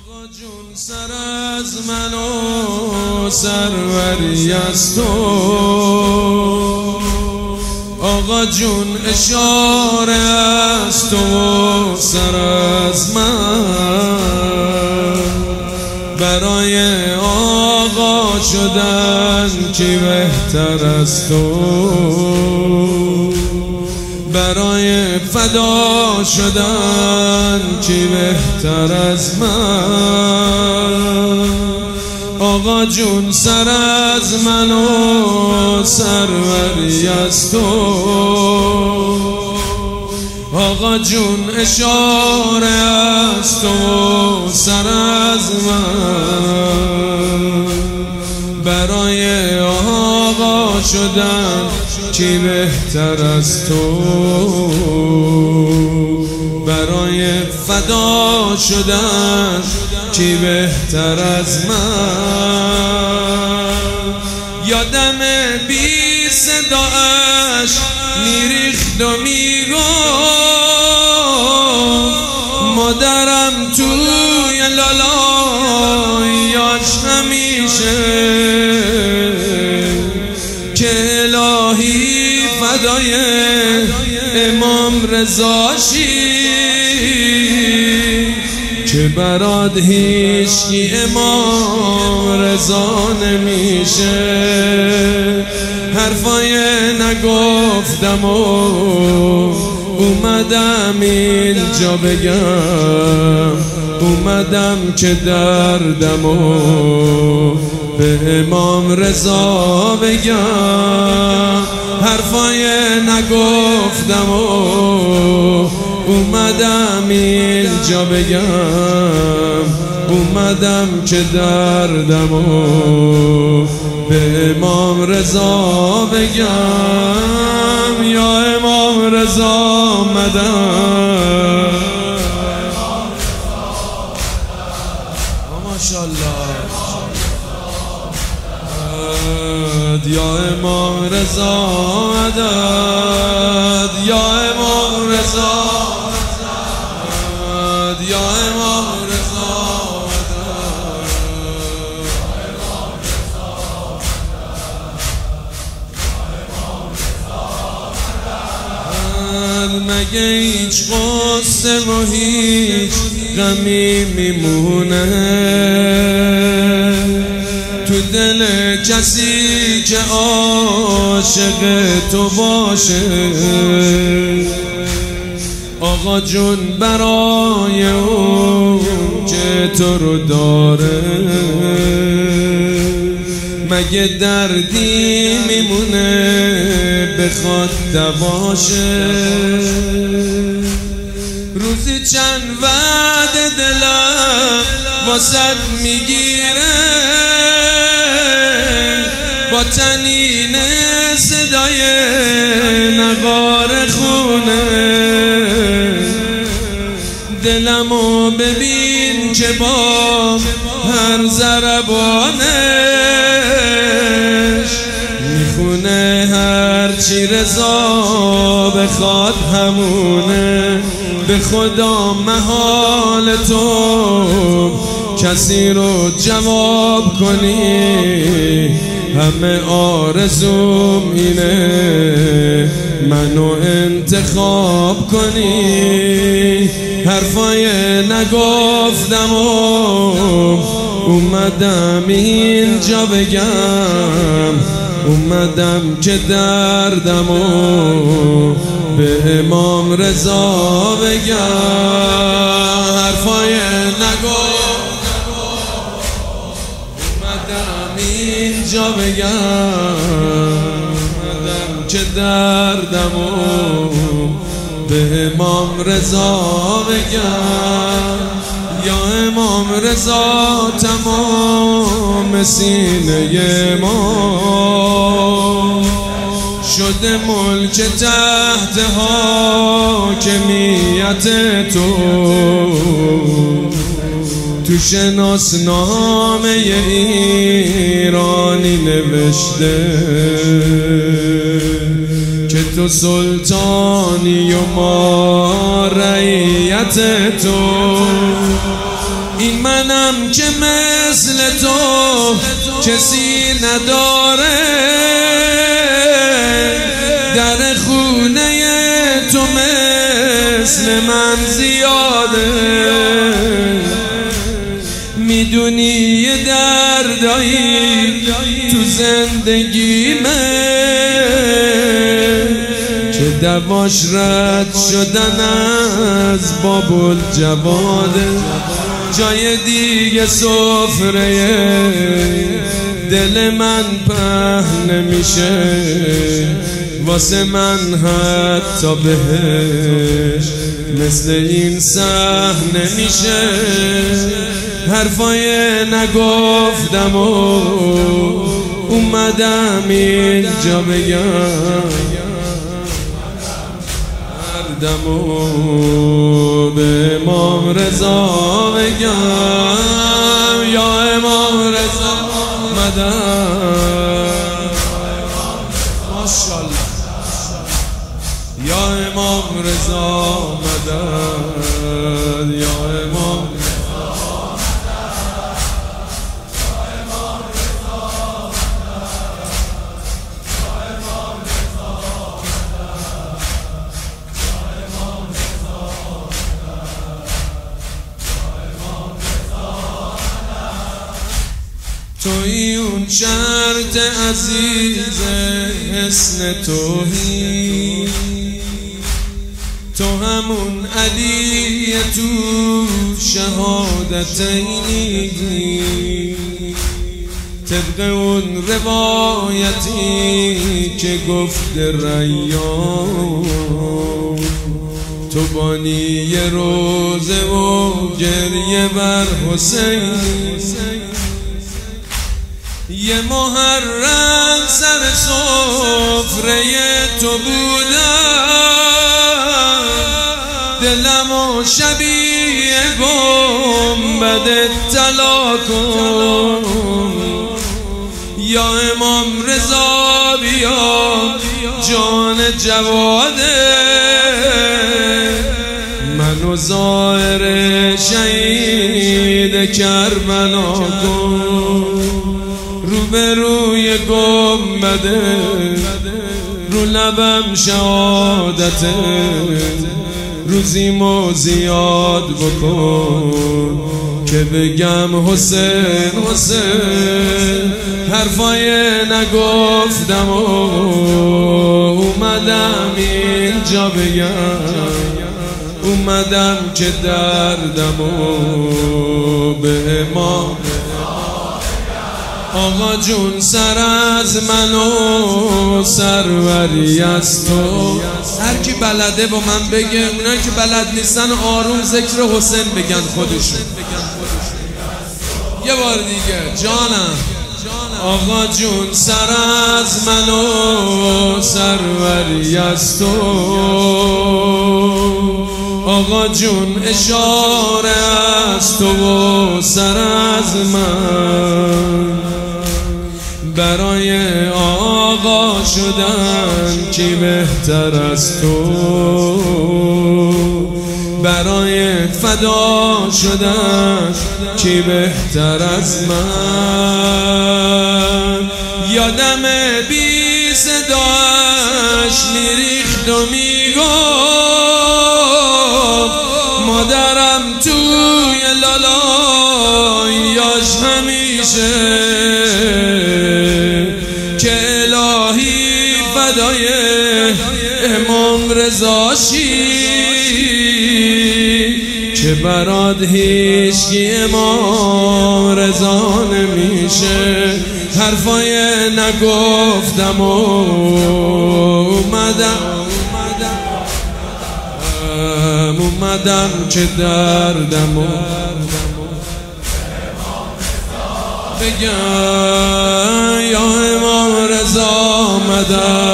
آقا جون سر از من و سروری از تو، آقا جون اشاره از تو و سر از من. برای آقا شدن کی بهتر از تو، برای فدا شدن کی بهتر از من. آقا جون سر از من و سروری از تو، آقا جون اشاره از تو سر از من. برای آقا شدن کی بهتر از تو، برای فدا شدن کی بهتر از من. یادم بی صداش میریخت و میگفت مادرم توی لالایاش همیشه که الهی فدای امام رضاشی، که برات هیچکی امام رضا نمیشه. حرفای نگفتم و اومدم اینجا بگم، اومدم که دردمو به امام رضا بگم. حرفای نگفتم و اومدم اینجا بگم، اومدم که دردمو به امام رضا بگم. یا امام رضا مدد، ماشاءالله. یا امام رضا مدد، یا امام رضا مدد، یا امام رضا مدد. مگه هیچ قصه و هیچ غمی میمونه تو دل کسی که عاشق تو باشه؟ آقا جون برای اون که تو رو داره مگه دردی میمونه بخواد دواشه؟ روزی چند وعده دلم واسد میگیره با تنین صدای نغار خونه. دلمو ببین که با هر ضربانش میخونه هرچی رضا بخواد همونه. به خدا محال تو کسی رو جواب کنی، همه آرزوم اینه منو انتخاب کنی. حرفای نگفتم و اومدم اینجا بگم، اومدم که دردمو به امام رضا بگم. حرفای نگفتم اومدم اینجا بگم، اومدم که دردمو به امام رضا بگم. یا امام رضا تمام سینه ما شده ملک تحت حاکمیت تو. تو شناسنامه ایرانی نوشته که تو سلطانی و ما رعیت تو. این منم که مثل تو کسی نداره، در خونه تو مثل من زیاده. میدونی یه دردایی تو زندگیمه که دواش رد شدن از باب الجواده. جای دیگه سفره دل من پهن نمیشه، واسه من حتی بهش مثل این صحنه نمیشه. حرفای نگفتم و اومدم اینجا بگم، دردم و به امام رضا بگم. یا امام رضا مدد، ماشاءالله. یا امام رضا مدد، یا امام توی اون شرط عزیز حسن توهی، تو همون علی تو شهادتینی، طبق اون روایتی که گفت ریان، تو بانی روزه و گریه بر حسین. یه محرم سر سفره تو بودم، دلمو شبیه گنبد طلا کن. یا امام رضا بیا جان جواده، منو زائر شهید کربلا کن. روبروی گنبده رو لبم شهادته، روزیمو زیاد بکن که بگم حسین حسین. حرفای نگفتم و اومدم اینجا بگم، اومدم که دردمو به امام. آقا جون سر از من و سروری از تو. هر کی بلده با من بگه، اونایی که بلد نیستن آروم ذکر حسین بگن خودشون. یه بار دیگه جانم. آقا جون سر از من و سروری از تو. آقا جون اشاره از تو و سر از من. برای آقا شدن کی بهتر از تو، برای فدا شدن کی بهتر از من. یادم بی صداش میریخت و میگفت مادرم توی لالایاش همیشه، که الهی فدای امام رضاشی، که برات هیچکی امام رضا نمیشه. حرفای نگفتم و اومدم که دردم و بگم. یا امام رضا مدد،